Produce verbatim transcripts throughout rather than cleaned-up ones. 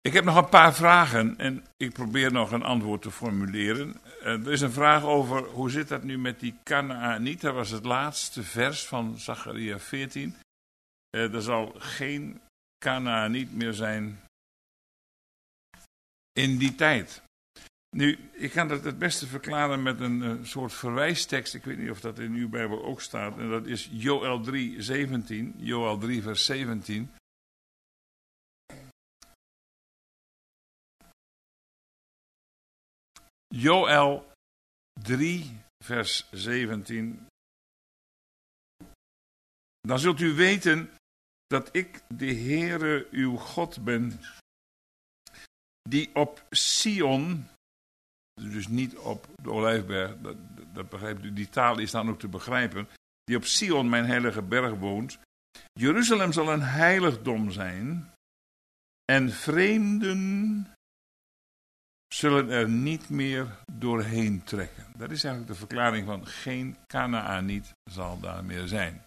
Ik heb nog een paar vragen en ik probeer nog een antwoord te formuleren. Uh, er is een vraag over hoe zit dat nu met die Kanaaniet. Dat was het laatste vers van Zacharia veertien. Uh, er zal geen Kanaaniet meer zijn in die tijd. Nu, ik kan dat het beste verklaren met een uh, soort verwijstekst. Ik weet niet of dat in uw Bijbel ook staat. En dat is Joël drie, zeventien. Joël drie, vers zeventien. Joël drie, vers zeventien. Dan zult u weten dat ik de Heere uw God ben, die op Sion, dus niet op de Olijfberg, dat, dat begrijpt u, die taal is dan ook te begrijpen, die op Sion, mijn heilige berg, woont. Jeruzalem zal een heiligdom zijn en vreemden zullen er niet meer doorheen trekken. Dat is eigenlijk de verklaring van geen Kanaaniet zal daar meer zijn.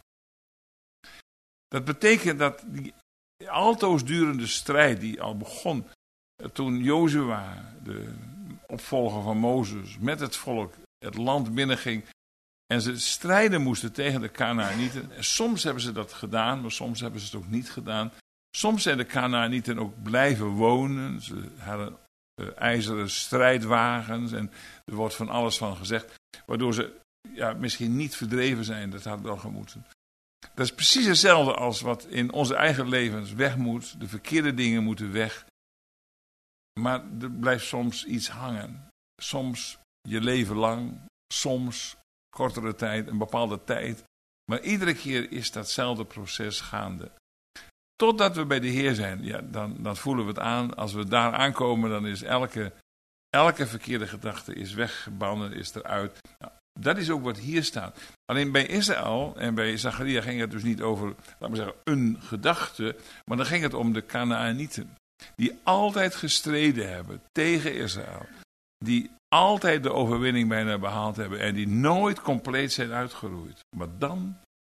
Dat betekent dat die altoos durende strijd die al begon toen Jozua, de opvolger van Mozes, met het volk het land binnenging en ze strijden moesten tegen de Kanaanieten. En soms hebben ze dat gedaan, maar soms hebben ze het ook niet gedaan. Soms zijn de Kanaanieten ook blijven wonen. Ze hadden uh, ijzeren strijdwagens en er wordt van alles van gezegd, waardoor ze ja, misschien niet verdreven zijn. Dat had wel gemoeten. Dat is precies hetzelfde als wat in onze eigen levens weg moet. De verkeerde dingen moeten weg. Maar er blijft soms iets hangen. Soms je leven lang, soms kortere tijd, een bepaalde tijd. Maar iedere keer is datzelfde proces gaande. Totdat we bij de Heer zijn, ja, dan, dan voelen we het aan. Als we daar aankomen, dan is elke, elke verkeerde gedachte is weggebannen, is eruit. Nou, dat is ook wat hier staat. Alleen bij Israël en bij Zacharia ging het dus niet over, laten we zeggen, een gedachte. Maar dan ging het om de Kanaanieten. Die altijd gestreden hebben tegen Israël. Die altijd de overwinning bijna behaald hebben. En die nooit compleet zijn uitgeroeid. Maar dan,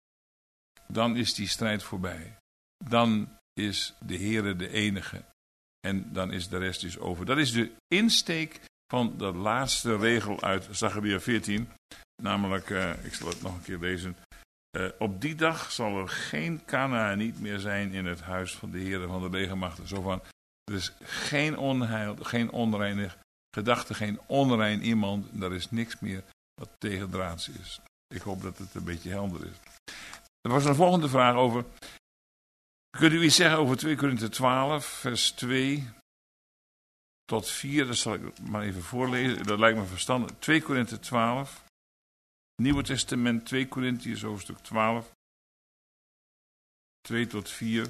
dan is die strijd voorbij. Dan is de Heere de enige. En dan is de rest dus over. Dat is de insteek van de laatste regel uit Zacharia veertien. Namelijk, uh, ik zal het nog een keer lezen. Uh, op die dag zal er geen Kanaaniet meer zijn in het huis van de Heere van de legermachten. Zo van, er is geen onheil, geen onreine gedachte, geen onrein iemand. Er is niks meer wat tegendraads is. Ik hoop dat het een beetje helder is. Er was een volgende vraag over. Kunt u iets zeggen over twee Korinthe twaalf, vers twee tot vier? Dat zal ik maar even voorlezen. Dat lijkt me verstandig. twee Korinthe twaalf. Nieuwe Testament, twee Korintiërs, hoofdstuk twaalf. twee tot vier.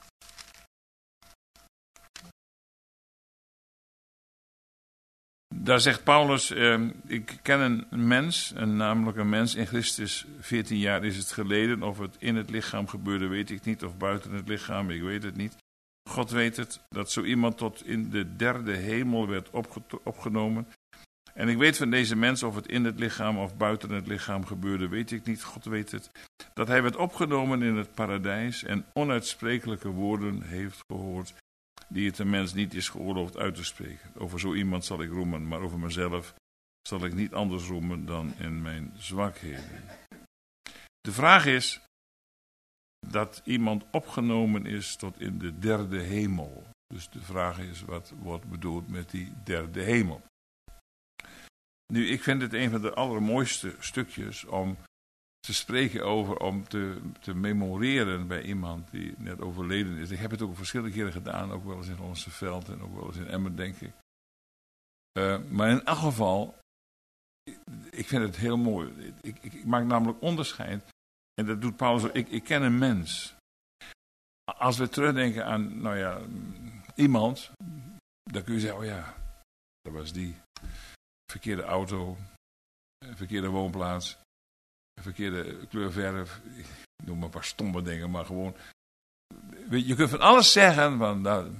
Daar zegt Paulus, eh, ik ken een mens, een, namelijk een mens in Christus, veertien jaar is het geleden. Of het in het lichaam gebeurde, weet ik niet. Of buiten het lichaam, ik weet het niet. God weet het, dat zo iemand tot in de derde hemel werd opge- opgenomen. En ik weet van deze mens, of het in het lichaam of buiten het lichaam gebeurde, weet ik niet. God weet het. Dat hij werd opgenomen in het paradijs en onuitsprekelijke woorden heeft gehoord, die het een mens niet is geoorloofd uit te spreken. Over zo iemand zal ik roemen, maar over mezelf zal ik niet anders roemen dan in mijn zwakheden. De vraag is dat iemand opgenomen is tot in de derde hemel. Dus de vraag is, wat wordt bedoeld met die derde hemel? Nu, ik vind het een van de allermooiste stukjes om te spreken over, om te, te memoreren bij iemand die net overleden is. Ik heb het ook verschillende keren gedaan, ook wel eens in Onsenveld en ook wel eens in Emmen, denk ik. Uh, maar in elk geval, ik vind het heel mooi. Ik, ik, ik maak namelijk onderscheid, en dat doet Paulus ook. Ik, ik ken een mens. Als we terugdenken aan, nou ja, iemand, dan kun je zeggen, oh ja, dat was die. Verkeerde auto, verkeerde woonplaats, verkeerde kleurverf, ik noem maar een paar stomme dingen, maar gewoon, je kunt van alles zeggen, van nou,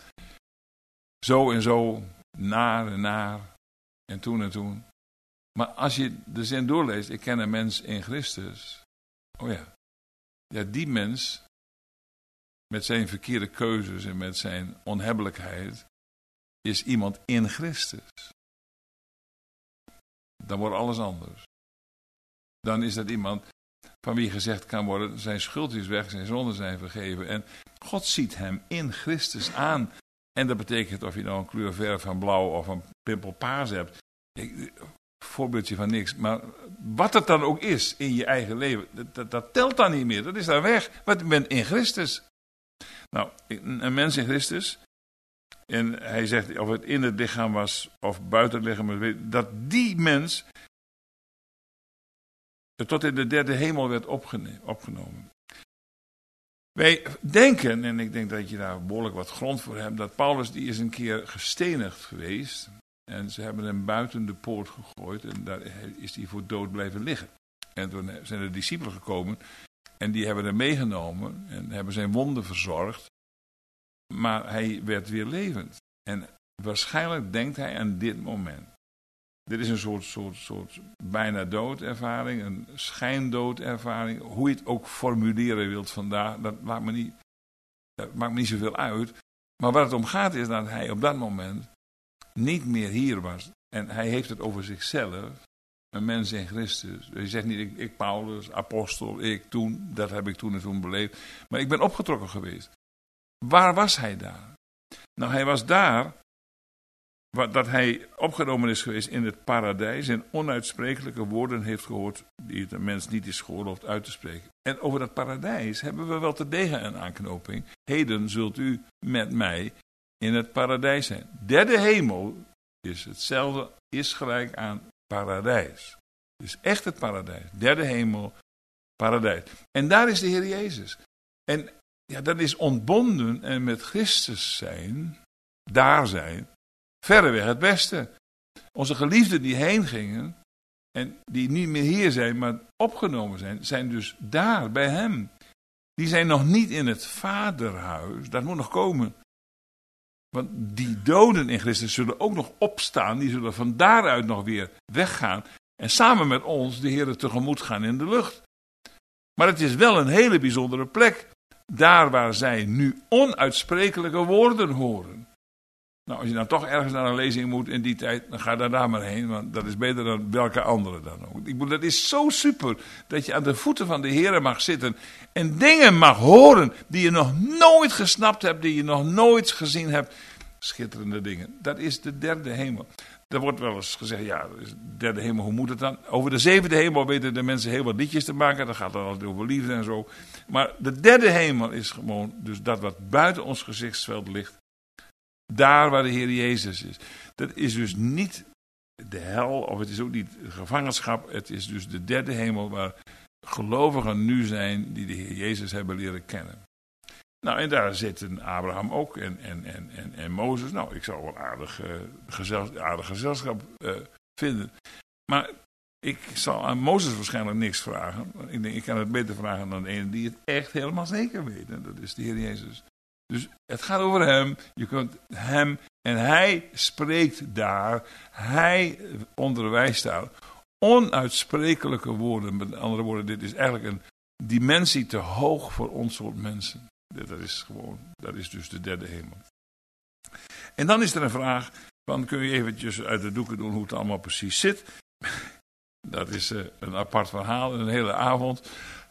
zo en zo, naar en naar, en toen en toen. Maar als je de zin doorleest, ik ken een mens in Christus, oh ja, ja die mens, met zijn verkeerde keuzes en met zijn onhebbelijkheid, is iemand in Christus. Dan wordt alles anders. Dan is dat iemand van wie gezegd kan worden, zijn schuld is weg, zijn zonden zijn vergeven. En God ziet hem in Christus aan. En dat betekent of je nou een kleur verf van blauw of een pimpelpaars hebt. Ik, voorbeeldje van niks. Maar wat het dan ook is in je eigen leven, dat, dat, dat telt dan niet meer. Dat is daar weg. Want je bent in Christus. Nou, een mens in Christus. En hij zegt of het in het lichaam was of buiten het lichaam. Dat die mens tot in de derde hemel werd opgenomen. Wij denken, en ik denk dat je daar behoorlijk wat grond voor hebt, dat Paulus die is een keer gestenigd geweest. En ze hebben hem buiten de poort gegooid en daar is hij voor dood blijven liggen. En toen zijn de discipelen gekomen en die hebben hem meegenomen en hebben zijn wonden verzorgd. Maar hij werd weer levend. En waarschijnlijk denkt hij aan dit moment. Dit is een soort, soort, soort bijna doodervaring, een schijndoodervaring. Hoe je het ook formuleren wilt vandaag, dat maakt me niet, dat maakt me niet zoveel uit. Maar waar het om gaat is dat hij op dat moment niet meer hier was. En hij heeft het over zichzelf, een mens in Christus. Hij zegt niet, ik, ik Paulus, apostel, ik toen, dat heb ik toen en toen beleefd. Maar ik ben opgetrokken geweest. Waar was hij daar? Nou, hij was daar, dat hij opgenomen is geweest in het paradijs en onuitsprekelijke woorden heeft gehoord die het een mens niet is geoorloofd uit te spreken. En over dat paradijs hebben we wel terdege een aanknoping. Heden zult u met mij in het paradijs zijn. Derde hemel is hetzelfde, is gelijk aan paradijs. Het is echt het paradijs. Derde hemel, paradijs. En daar is de Heer Jezus. En ja, dat is ontbonden en met Christus zijn, daar zijn, verreweg het beste. Onze geliefden die heen gingen en die niet meer hier zijn, maar opgenomen zijn, zijn dus daar bij hem. Die zijn nog niet in het vaderhuis, dat moet nog komen. Want die doden in Christus zullen ook nog opstaan, die zullen van daaruit nog weer weggaan en samen met ons de Heer tegemoet gaan in de lucht. Maar het is wel een hele bijzondere plek, daar waar zij nu onuitsprekelijke woorden horen. Nou, als je dan toch ergens naar een lezing moet in die tijd, dan ga daar daar maar heen, want dat is beter dan welke andere dan ook. Ik bedoel, dat is zo super, dat je aan de voeten van de Heer mag zitten en dingen mag horen die je nog nooit gesnapt hebt, die je nog nooit gezien hebt. Schitterende dingen. Dat is de derde hemel. Er wordt wel eens gezegd, ja, de derde hemel, hoe moet het dan? Over de zevende hemel weten de mensen heel wat liedjes te maken, dat gaat dan altijd over liefde en zo. Maar de derde hemel is gewoon dus dat wat buiten ons gezichtsveld ligt. Daar waar de Heer Jezus is. Dat is dus niet de hel, of het is ook niet gevangenschap. Het is dus de derde hemel waar gelovigen nu zijn die de Heer Jezus hebben leren kennen. Nou, en daar zitten Abraham ook en, en, en, en, en Mozes. Nou, ik zou wel aardig, uh, gezel, aardig gezelschap uh, vinden. Maar ik zal aan Mozes waarschijnlijk niks vragen. Ik denk, ik kan het beter vragen dan de ene die het echt helemaal zeker weet. En dat is de Heer Jezus. Dus het gaat over hem, je kunt hem, en hij spreekt daar, hij onderwijst daar. Onuitsprekelijke woorden, met andere woorden, dit is eigenlijk een dimensie te hoog voor ons soort mensen. Dat is gewoon, dat is dus de derde hemel. En dan is er een vraag, dan kun je eventjes uit de doeken doen hoe het allemaal precies zit. Dat is uh, een apart verhaal, een hele avond.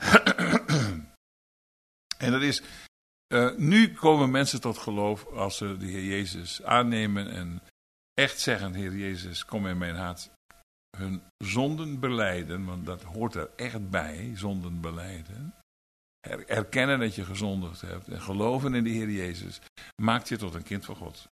En dat is... Uh, nu komen mensen tot geloof als ze de Heer Jezus aannemen en echt zeggen, Heer Jezus, kom in mijn hart. Hun zonden belijden, want dat hoort er echt bij, zonden belijden. Er, erkennen dat je gezondigd hebt en geloven in de Heer Jezus maakt je tot een kind van God.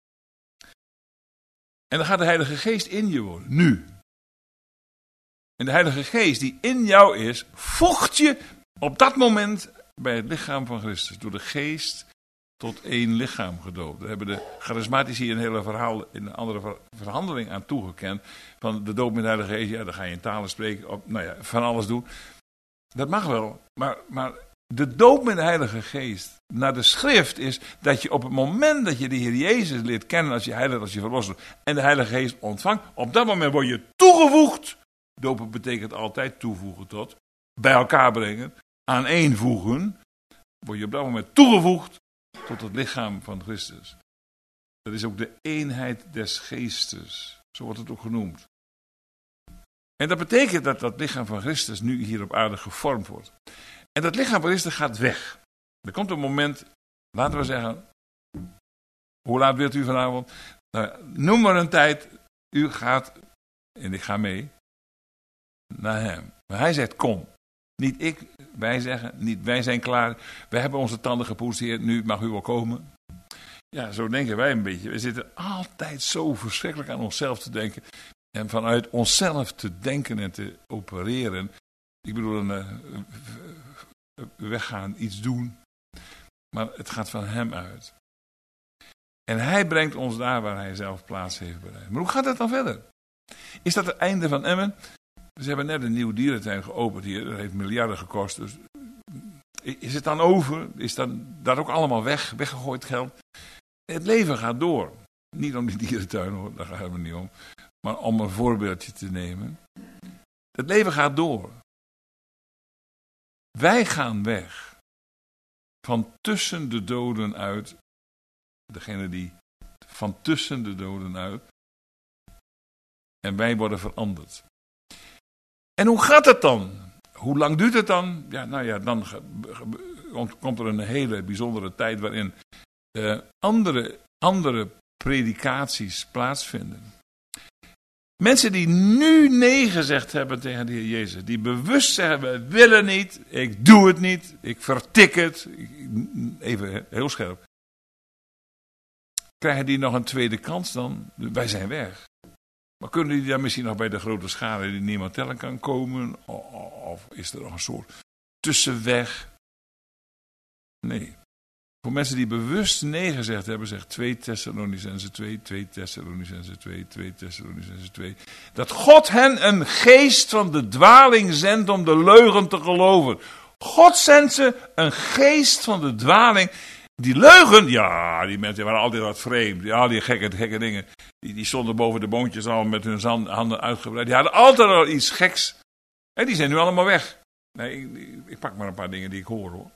En dan gaat de Heilige Geest in je wonen, nu. En de Heilige Geest die in jou is, voegt je op dat moment bij het lichaam van Christus, door de geest tot één lichaam gedoopt. Daar hebben de charismatici hier een hele verhaal, in een andere ver, verhandeling aan toegekend. Van de doop met de Heilige Geest, ja, dan ga je in talen spreken, op, nou ja, van alles doen. Dat mag wel, maar, maar de doop met de Heilige Geest, naar de schrift, is dat je op het moment dat je de Heer Jezus leert kennen als je heilig, als je verlosser, en de Heilige Geest ontvangt, op dat moment word je toegevoegd. Dopen betekent altijd toevoegen tot, bij elkaar brengen, aaneenvoegen. word je op dat moment toegevoegd tot het lichaam van Christus. Dat is ook de eenheid des geestes. Zo wordt het ook genoemd. En dat betekent dat dat lichaam van Christus nu hier op aarde gevormd wordt. En dat lichaam van Christus gaat weg. Er komt een moment, laten we zeggen, hoe laat wilt u vanavond? Nou, noem maar een tijd, u gaat, en ik ga mee, naar hem. Maar hij zegt kom. Niet ik, wij zeggen, niet wij zijn klaar. Wij hebben onze tanden gepoetst, Heer, nu mag u wel komen. Ja, zo denken wij een beetje. We zitten altijd zo verschrikkelijk aan onszelf te denken. En vanuit onszelf te denken en te opereren. Ik bedoel, een, uh, weggaan, iets doen. Maar het gaat van hem uit. En hij brengt ons daar waar hij zelf plaats heeft bereid. Maar hoe gaat het dan verder? Is dat het einde van Emmen? Ze hebben net een nieuw dierentuin geopend hier. Dat heeft miljarden gekost. Dus is het dan over? Is dan dat ook allemaal weg? Weggegooid geld? Het leven gaat door. Niet om die dierentuin hoor, daar gaat het niet om. Maar om een voorbeeldje te nemen. Het leven gaat door. Wij gaan weg. Van tussen de doden uit. Degene die van tussen de doden uit. En wij worden veranderd. En hoe gaat het dan? Hoe lang duurt het dan? Ja, nou ja, dan komt er een hele bijzondere tijd waarin uh, andere, andere predikaties plaatsvinden. Mensen die nu nee gezegd hebben tegen de Heer Jezus, die bewust zeggen, we willen niet, ik doe het niet, ik vertik het, even heel scherp. Krijgen die nog een tweede kans dan? Wij zijn weg. Maar kunnen die dan misschien nog bij de grote schade die niemand tellen kan komen? Of is er nog een soort tussenweg? Nee. Voor mensen die bewust nee gezegd hebben, zegt twee Thessalonicenzen twee, twee Thessalonicenzen twee, twee Thessalonicenzen twee. Dat God hen een geest van de dwaling zendt om de leugen te geloven. God zendt ze een geest van de dwaling. Die leugen, ja, die mensen waren altijd wat vreemd. Ja, die gekke, gekke dingen. Die, die stonden boven de boontjes al met hun handen uitgebreid. Die hadden altijd al iets geks. En die zijn nu allemaal weg. Nee, ik, ik pak maar een paar dingen die ik hoor hoor.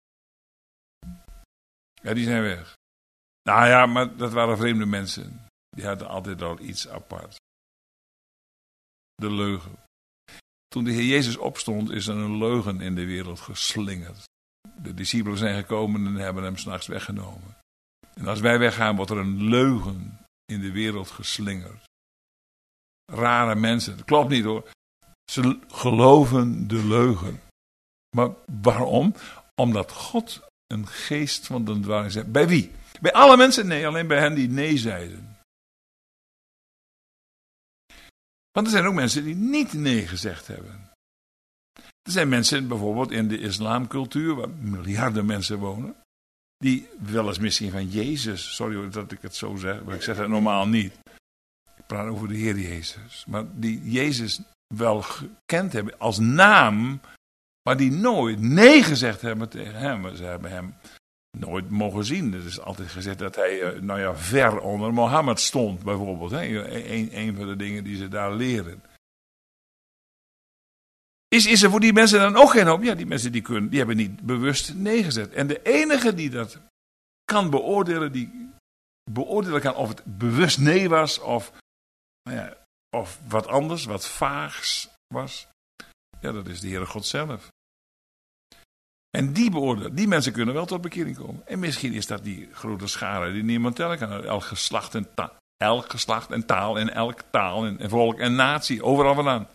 Ja, die zijn weg. Nou ja, maar dat waren vreemde mensen. Die hadden altijd al iets apart. De leugen. Toen de Heer Jezus opstond, is er een leugen in de wereld geslingerd. De discipelen zijn gekomen en hebben hem 's nachts weggenomen. En als wij weggaan, wordt er een leugen in de wereld geslingerd. Rare mensen. Dat klopt niet hoor. Ze geloven de leugen. Maar waarom? Omdat God een geest van de dwaling zegt. Bij wie? Bij alle mensen? Nee, alleen bij hen die nee zeiden. Want er zijn ook mensen die niet nee gezegd hebben. Er zijn mensen bijvoorbeeld in de islamcultuur, waar miljarden mensen wonen, die wel eens misschien van Jezus, sorry dat ik het zo zeg, maar ik zeg het normaal niet. Ik praat over de Heer Jezus. Maar die Jezus wel gekend hebben als naam, maar die nooit nee gezegd hebben tegen hem. Ze hebben hem nooit mogen zien. Het is altijd gezegd dat hij, nou ja, ver onder Mohammed stond, bijvoorbeeld. Een, een van de dingen die ze daar leren. Is, is er voor die mensen dan ook geen hoop? Ja, die mensen die kunnen, die hebben niet bewust nee gezegd. En de enige die dat kan beoordelen, die beoordelen kan of het bewust nee was, of, nou ja, of wat anders, wat vaags was. Ja, dat is de Heere God zelf. En die beoordelen, die mensen kunnen wel tot bekering komen. En misschien is dat die grote schare die niemand tellen kan. Elk geslacht en taal, elk geslacht en taal en elk taal en, en volk en natie, overal vandaan.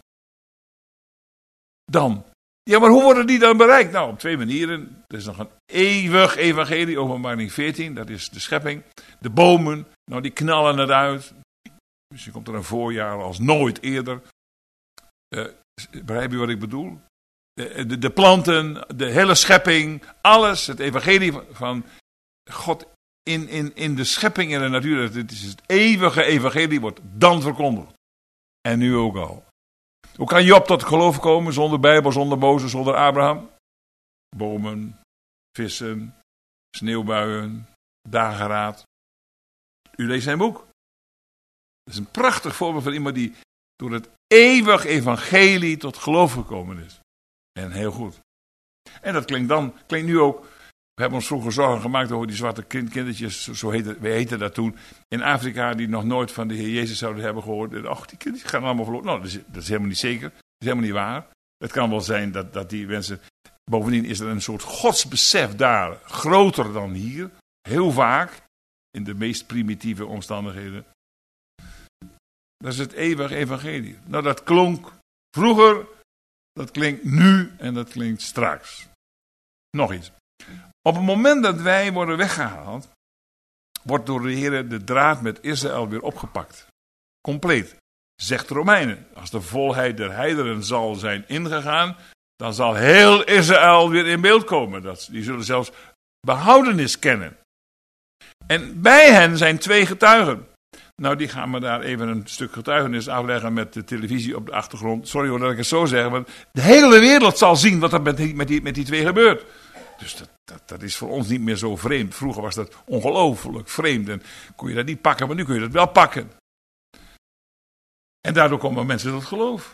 Dan. Ja, maar hoe worden die dan bereikt? Nou, op twee manieren. Er is nog een eeuwig evangelie, Openbaring veertien, dat is de schepping. De bomen, nou die knallen het uit. Misschien komt er een voorjaar als nooit eerder. Uh, begrijp je wat ik bedoel? De, de, de planten, de hele schepping, alles, het evangelie van, van God in, in, in de schepping en de natuur. Het is het eeuwige evangelie, wordt dan verkondigd. En nu ook al. Hoe kan Job tot geloof komen zonder Bijbel, zonder Mozes, zonder Abraham? Bomen, vissen, sneeuwbuien, dageraad. U leest zijn boek. Dat is een prachtig voorbeeld van iemand die door het eeuwig evangelie tot geloof gekomen is. En heel goed. En dat klinkt dan, klinkt nu ook We hebben ons vroeger zorgen gemaakt over die zwarte kind, kindertjes, zo heette, wij heten dat toen, in Afrika, die nog nooit van de Heer Jezus zouden hebben gehoord. Och, die kinderen gaan allemaal verloren. Nou, dat is, dat is helemaal niet zeker. Dat is helemaal niet waar. Het kan wel zijn dat, dat die mensen... Bovendien is er een soort godsbesef daar, groter dan hier. Heel vaak, in de meest primitieve omstandigheden. Dat is het eeuwige evangelie. Nou, dat klonk vroeger, dat klinkt nu en dat klinkt straks. Nog iets. Op het moment dat wij worden weggehaald, wordt door de Heer de draad met Israël weer opgepakt. Compleet. Zegt de Romeinen, als de volheid der heidenen zal zijn ingegaan, dan zal heel Israël weer in beeld komen. Dat, die zullen zelfs behoudenis kennen. En bij hen zijn twee getuigen. Nou, die gaan me daar even een stuk getuigenis afleggen met de televisie op de achtergrond. Sorry hoor dat ik het zo zeg, want de hele wereld zal zien wat er met die, met die, met die twee gebeurt. Dus dat, dat, dat is voor ons niet meer zo vreemd. Vroeger was dat ongelooflijk vreemd en kon je dat niet pakken, maar nu kun je dat wel pakken. En daardoor komen mensen tot geloof.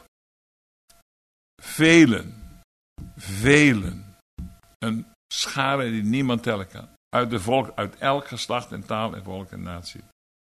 Velen, velen, een schare die niemand tellen kan. Uit de volk, uit elk geslacht en taal en volk en natie.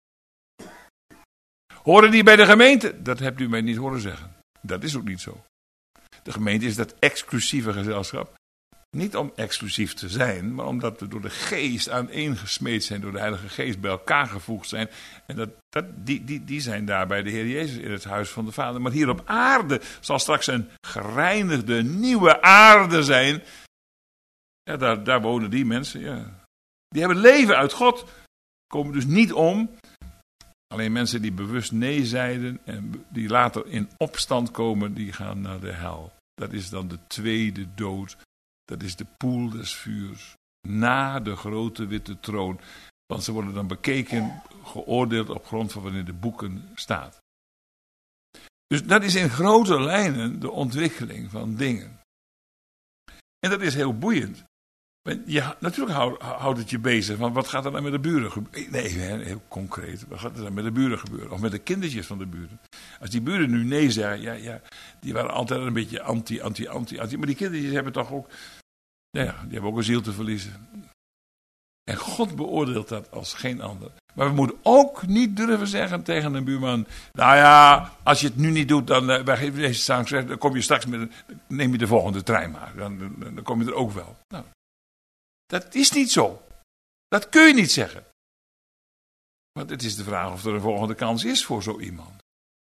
Horen die bij de gemeente? Dat hebt u mij niet horen zeggen. Dat is ook niet zo. De gemeente is dat exclusieve gezelschap. Niet om exclusief te zijn, maar omdat we door de geest aaneengesmeed zijn, door de Heilige Geest bij elkaar gevoegd zijn. En dat, dat, die, die, die zijn daar bij de Heer Jezus in het huis van de Vader. Maar hier op aarde zal straks een gereinigde nieuwe aarde zijn. Ja, daar, daar wonen die mensen, ja. Die hebben leven uit God, komen dus niet om. Alleen mensen die bewust nee zeiden en die later in opstand komen, die gaan naar de hel. Dat is dan de tweede dood. Dat is de poel des vuurs. Na de grote witte troon. Want ze worden dan bekeken, geoordeeld op grond van wat in de boeken staat. Dus dat is in grote lijnen de ontwikkeling van dingen. En dat is heel boeiend. Ja, natuurlijk houdt houd het je bezig. Want wat gaat er dan met de buren gebeuren? Nee, heel concreet. Wat gaat er dan met de buren gebeuren? Of met de kindertjes van de buren? Als die buren nu nee zeggen, ja, ja, die waren altijd een beetje anti, anti, anti, anti. Maar die kindertjes hebben toch ook, ja, ja, die hebben ook een ziel te verliezen. En God beoordeelt dat als geen ander. Maar we moeten ook niet durven zeggen tegen een buurman, nou ja, als je het nu niet doet, dan, uh, wij geven deze straks, dan kom je straks met, een, neem je de volgende trein maar. Dan, dan, dan kom je er ook wel. Nou. Dat is niet zo. Dat kun je niet zeggen. Want het is de vraag of er een volgende kans is voor zo iemand.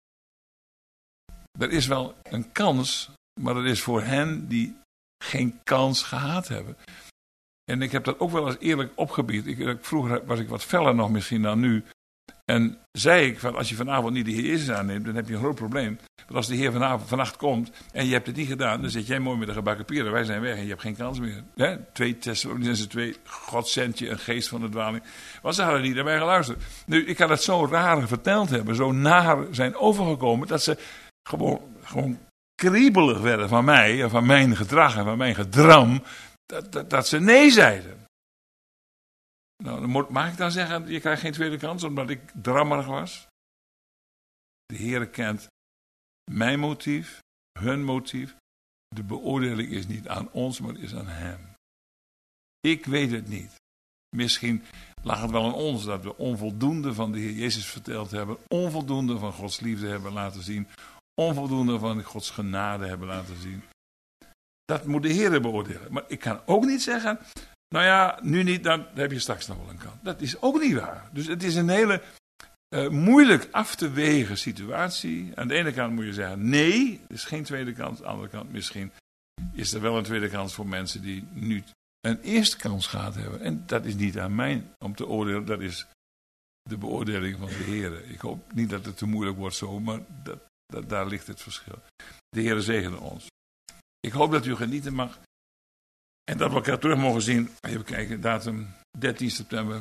Er is wel een kans, maar er is voor hen die geen kans gehad hebben. En ik heb dat ook wel eens eerlijk opgebied. Ik, vroeger was ik wat feller nog misschien dan nu. En zei ik, van, als je vanavond niet de Heer Jezus aanneemt, dan heb je een groot probleem. Want als de Heer vanavond, vannacht komt en je hebt het niet gedaan, dan zit jij mooi met een gebakken pieren. Wij zijn weg en je hebt geen kans meer. Hè? Twee Thessalonicenzen twee, God zendt je een geest van de dwaling. Want ze hadden niet naar mij geluisterd. Nu, ik kan het zo raar verteld hebben, zo naar zijn overgekomen, dat ze gewoon, gewoon kriebelig werden van mij, en van mijn gedrag en van mijn gedram, dat, dat, dat ze nee zeiden. Nou, dan moet, mag ik dan zeggen, je krijgt geen tweede kans omdat ik drammerig was? De Heer kent mijn motief, hun motief. De beoordeling is niet aan ons, maar is aan hem. Ik weet het niet. Misschien lag het wel aan ons dat we onvoldoende van de Heer Jezus verteld hebben. Onvoldoende van Gods liefde hebben laten zien. Onvoldoende van Gods genade hebben laten zien. Dat moet de Heer beoordelen. Maar ik kan ook niet zeggen, nou ja, nu niet, dan heb je straks nog wel een kans. Dat is ook niet waar. Dus het is een hele uh, moeilijk af te wegen situatie. Aan de ene kant moet je zeggen, nee, er is geen tweede kans. Aan de andere kant misschien is er wel een tweede kans voor mensen die nu een eerste kans gehad hebben. En dat is niet aan mij om te oordelen, dat is de beoordeling van de Heer. Ik hoop niet dat het te moeilijk wordt zo, maar dat, dat, daar ligt het verschil. De Heer zegene ons. Ik hoop dat u genieten mag. En dat we elkaar terug mogen zien. Even kijken, datum dertien september.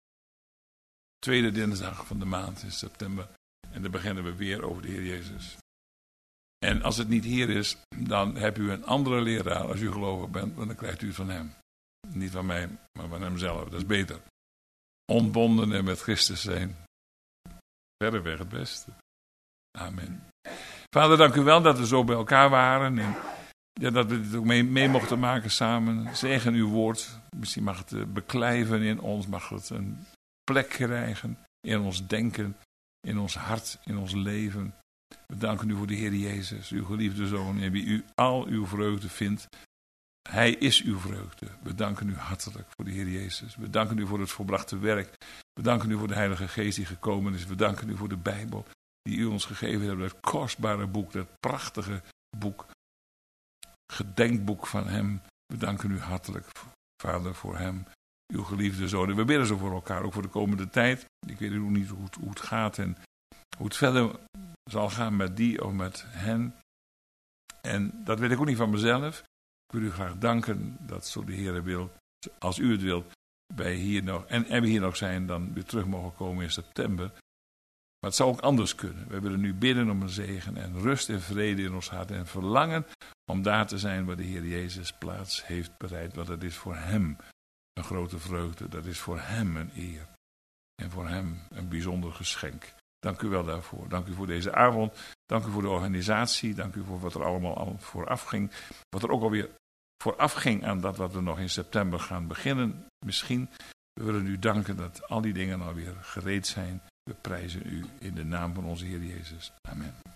Tweede dinsdag van de maand in september. En dan beginnen we weer over de Heer Jezus. En als het niet hier is, dan heb u een andere leraar als u gelovig bent. Want dan krijgt u het van hem. Niet van mij, maar van hemzelf. Dat is beter. Ontbonden en met Christus zijn. Verreweg het beste. Amen. Vader, dank u wel dat we zo bij elkaar waren. En ja, dat we dit ook mee, mee mochten maken samen. Zegen uw woord. Misschien mag het uh, beklijven in ons. Mag het een plek krijgen in ons denken. In ons hart. In ons leven. We danken u voor de Heer Jezus. Uw geliefde Zoon. In wie u al uw vreugde vindt. Hij is uw vreugde. We danken u hartelijk voor de Heer Jezus. We danken u voor het volbrachte werk. We danken u voor de Heilige Geest die gekomen is. We danken u voor de Bijbel die u ons gegeven hebt. Dat kostbare boek, dat prachtige boek. Gedenkboek van hem. We danken u hartelijk, Vader, voor hem. Uw geliefde Zoon. En we bidden zo voor elkaar, ook voor de komende tijd. Ik weet nog niet hoe het, hoe het gaat en hoe het verder zal gaan met die of met hen. En dat weet ik ook niet van mezelf. Ik wil u graag danken dat zo de Heer wil, als u het wilt, wij hier nog, en, en we hier nog zijn, dan weer terug mogen komen in september. Maar het zou ook anders kunnen. We willen nu bidden om een zegen en rust en vrede in ons hart en verlangen om daar te zijn waar de Heer Jezus plaats heeft bereid. Want dat is voor hem een grote vreugde. Dat is voor hem een eer. En voor hem een bijzonder geschenk. Dank u wel daarvoor. Dank u voor deze avond. Dank u voor de organisatie. Dank u voor wat er allemaal al vooraf ging. Wat er ook alweer vooraf ging aan dat wat we nog in september gaan beginnen. Misschien. We willen u danken dat al die dingen alweer gereed zijn. We prijzen u in de naam van onze Heer Jezus. Amen.